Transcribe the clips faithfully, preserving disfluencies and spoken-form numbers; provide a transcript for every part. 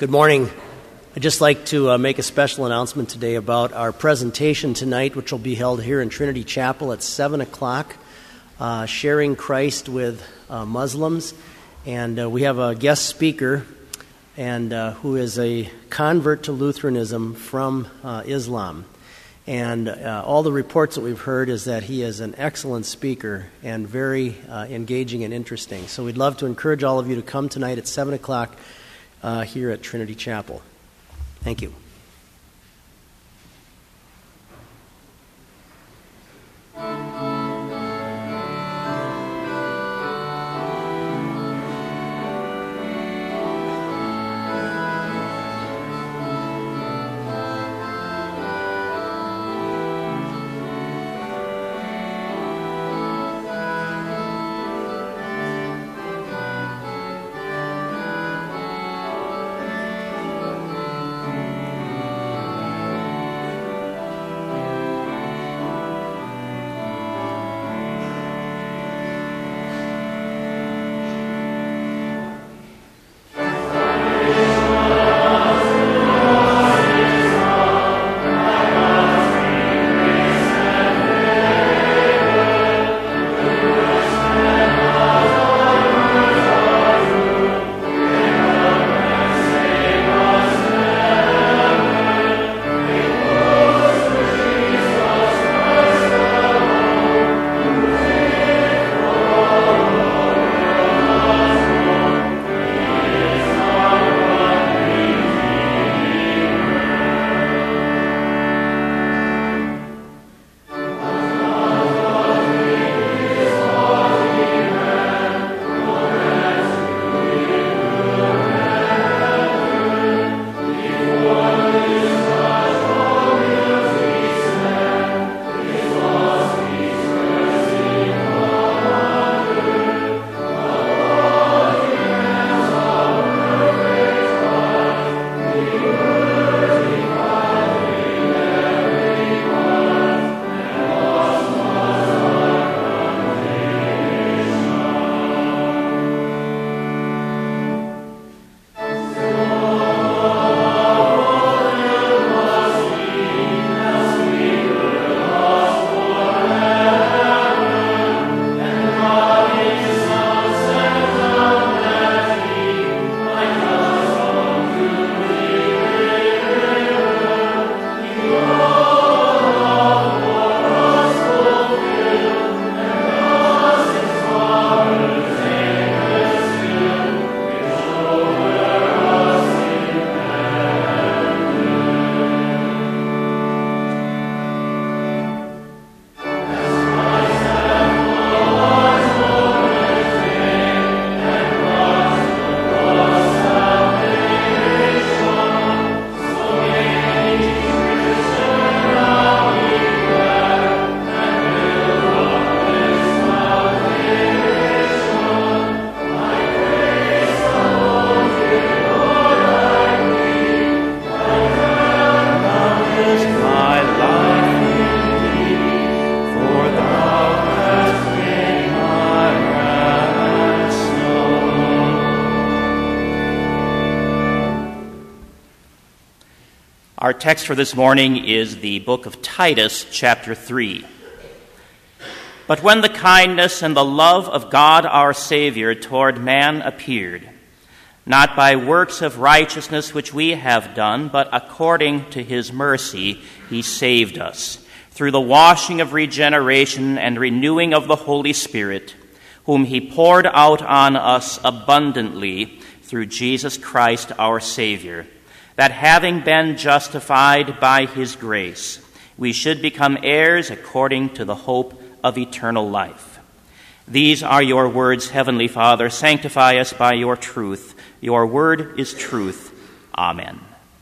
Good morning. I'd just like to uh, make a special announcement today about our presentation tonight, which will be held here in Trinity Chapel at seven o'clock, uh, sharing Christ with uh, Muslims. And uh, we have a guest speaker and uh, who is a convert to Lutheranism from uh, Islam. And uh, all the reports that we've heard is that he is an excellent speaker and very uh, engaging and interesting. So we'd love to encourage all of you to come tonight at seven o'clock uh, here at Trinity Chapel. Thank you. Our text for this morning is the book of Titus, chapter three. But when the kindness and the love of God our Savior toward man appeared, not by works of righteousness which we have done, but according to his mercy he saved us, through the washing of regeneration and renewing of the Holy Spirit, whom he poured out on us abundantly through Jesus Christ our Savior, that having been justified by his grace, we should become heirs according to the hope of eternal life. These are your words, Heavenly Father. Sanctify us by your truth. Your word is truth. Amen.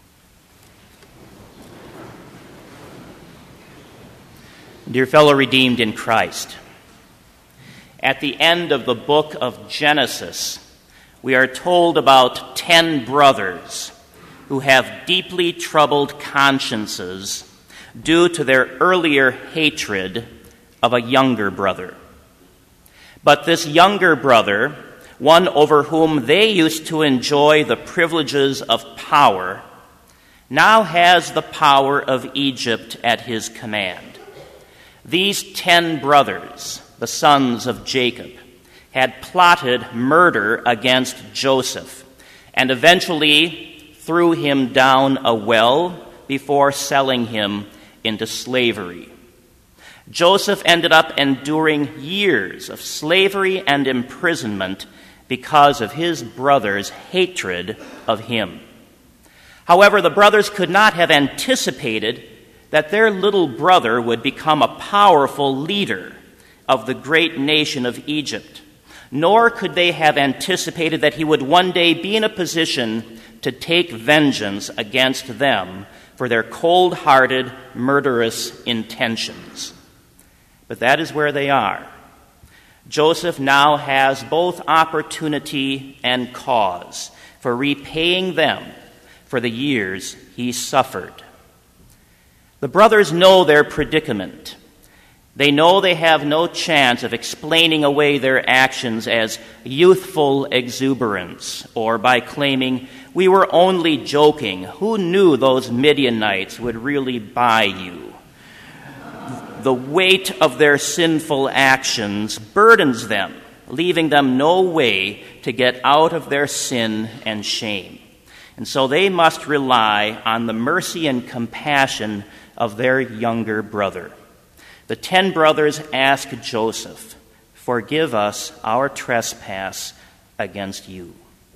Dear fellow redeemed in Christ, at the end of the book of Genesis, we are told about ten brothers who have deeply troubled consciences due to their earlier hatred of a younger brother. But this younger brother one over whom they used to enjoy the privileges of power, now has the power of Egypt at his command. These ten brothers, the sons of Jacob, had plotted murder against Joseph and eventually threw him down a well before selling him into slavery. Joseph ended up enduring years of slavery and imprisonment because of his brothers' hatred of him. However, the brothers could not have anticipated that their little brother would become a powerful leader of the great nation of Egypt, nor could they have anticipated that he would one day be in a position to take vengeance against them for their cold-hearted, murderous intentions. But that is where they are. Joseph now has both opportunity and cause for repaying them for the years he suffered. The brothers know their predicament. They know they have no chance of explaining away their actions as youthful exuberance or by claiming, "We were only joking. Who knew those Midianites would really buy you?" The weight of their sinful actions burdens them, leaving them no way to get out of their sin and shame. And so they must rely on the mercy and compassion of their younger brother. The ten brothers ask Joseph, "Forgive us our trespass against you."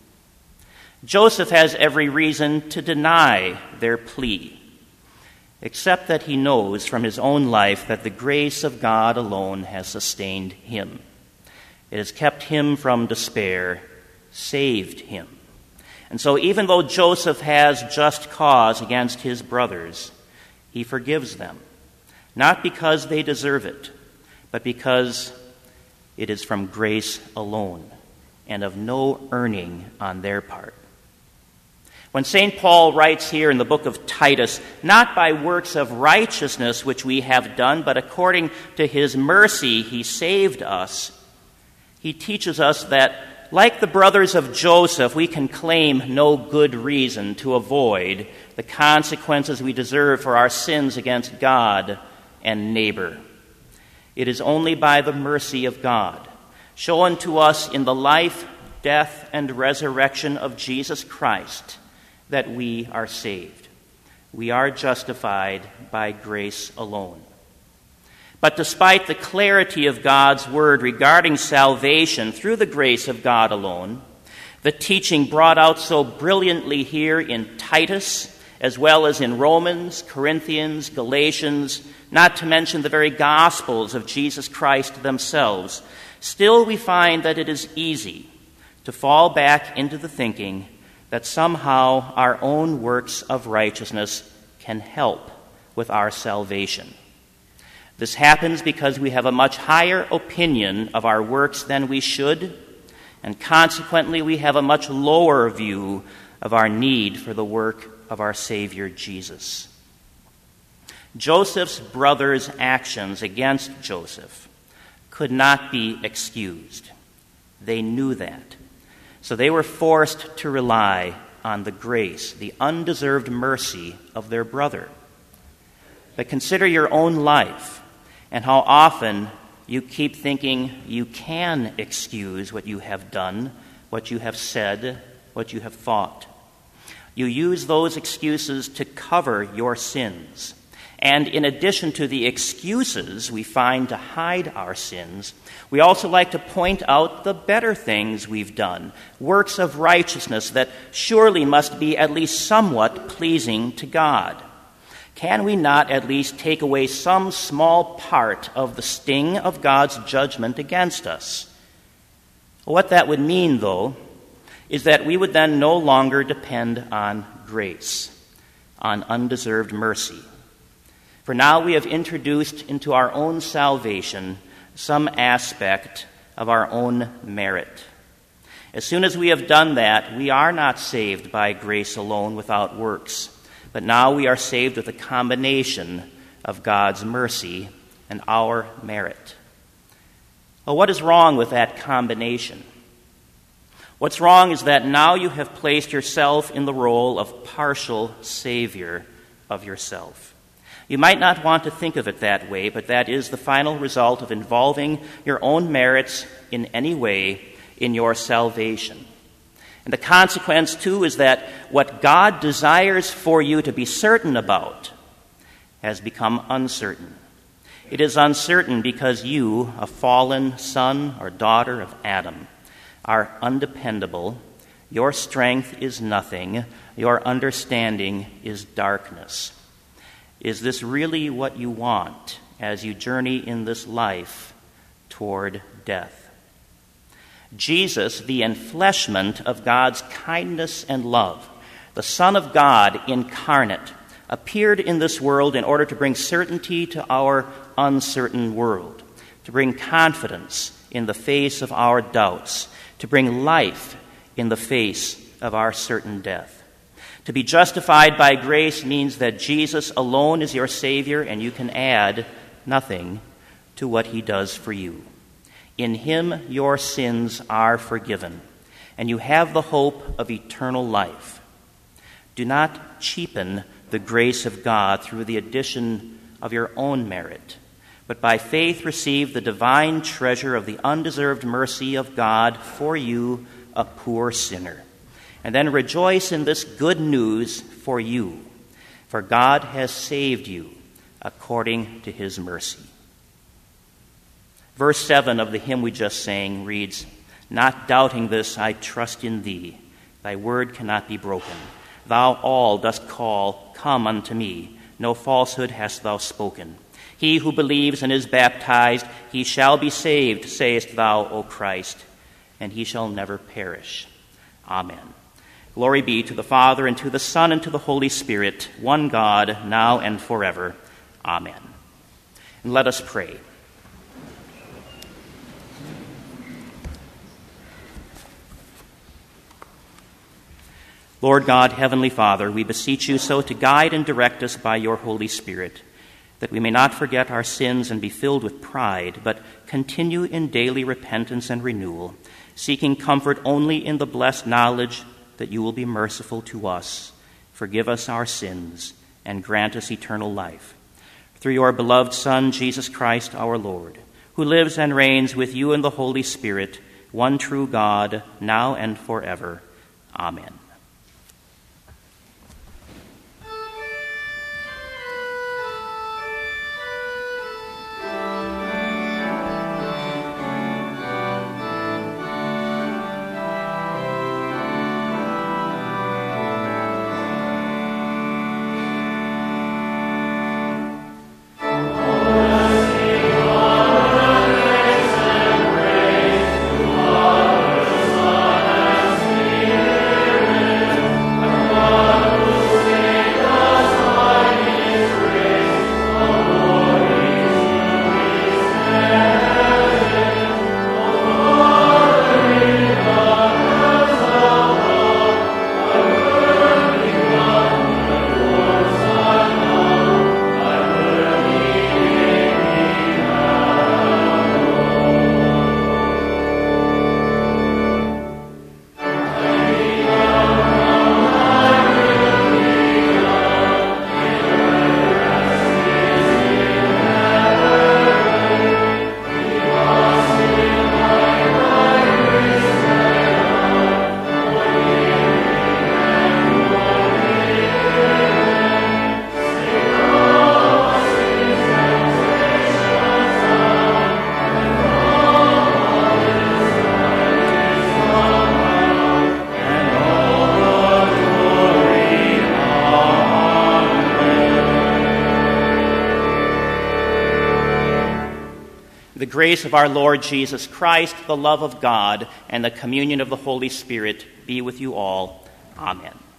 Joseph has every reason to deny their plea, except that he knows from his own life that the grace of God alone has sustained him. It has kept him from despair, saved him. And so even though Joseph has just cause against his brothers, he forgives them, not because they deserve it, but because it is from grace alone and of no earning on their part. When Saint Paul writes here in the book of Titus, "Not by works of righteousness which we have done, but according to his mercy he saved us," he teaches us that, like the brothers of Joseph, we can claim no good reason to avoid the consequences we deserve for our sins against God and neighbor. It is only by the mercy of God, shown to us in the life, death, and resurrection of Jesus Christ, that we are saved. We are justified by grace alone. But despite the clarity of God's word regarding salvation through the grace of God alone, the teaching brought out so brilliantly here in Titus, as well as in Romans, Corinthians, Galatians, not to mention the very Gospels of Jesus Christ themselves, still we find that it is easy to fall back into the thinking that somehow our own works of righteousness can help with our salvation. This happens because we have a much higher opinion of our works than we should, and consequently we have a much lower view of our need for the work of our Savior Jesus. Joseph's brothers' actions against Joseph could not be excused. They knew that. So they were forced to rely on the grace, the undeserved mercy of their brother. But consider your own life and how often you keep thinking you can excuse what you have done, what you have said, what you have thought. You use those excuses to cover your sins. And in addition to the excuses we find to hide our sins, we also like to point out the better things we've done, works of righteousness that surely must be at least somewhat pleasing to God. Can we not at least take away some small part of the sting of God's judgment against us? What that would mean, though, is that we would then no longer depend on grace, on undeserved mercy. For now we have introduced into our own salvation some aspect of our own merit. As soon as we have done that, we are not saved by grace alone without works, but now we are saved with a combination of God's mercy and our merit. Well, what is wrong with that combination? What's wrong is that now you have placed yourself in the role of partial savior of yourself. You might not want to think of it that way, but that is the final result of involving your own merits in any way in your salvation. And the consequence, too, is that what God desires for you to be certain about has become uncertain. It is uncertain because you, a fallen son or daughter of Adam, are undependable. Your strength is nothing. Your understanding is darkness. Is this really what you want as you journey in this life toward death? Jesus, the enfleshment of God's kindness and love, the Son of God incarnate, appeared in this world in order to bring certainty to our uncertain world, to bring confidence in the face of our doubts, to bring life in the face of our certain death. To be justified by grace means that Jesus alone is your Savior, and you can add nothing to what he does for you. In him your sins are forgiven, and you have the hope of eternal life. Do not cheapen the grace of God through the addition of your own merit, but by faith receive the divine treasure of the undeserved mercy of God for you, a poor sinner. And then rejoice in this good news for you, for God has saved you according to his mercy. Verse seven of the hymn we just sang reads, "Not doubting this, I trust in thee. Thy word cannot be broken. Thou all dost call, come unto me. No falsehood hast thou spoken. He who believes and is baptized, he shall be saved, sayest thou, O Christ, and he shall never perish. Amen." Glory be to the Father, and to the Son, and to the Holy Spirit, one God, now and forever. Amen. And let us pray. Lord God, Heavenly Father, we beseech you so to guide and direct us by your Holy Spirit, that we may not forget our sins and be filled with pride, but continue in daily repentance and renewal, seeking comfort only in the blessed knowledge that you will be merciful to us, forgive us our sins, and grant us eternal life. Through your beloved Son, Jesus Christ our Lord, who lives and reigns with you in the Holy Spirit, one true God, now and forever. Amen. The grace of our Lord Jesus Christ, the love of God, and the communion of the Holy Spirit be with you all. Amen.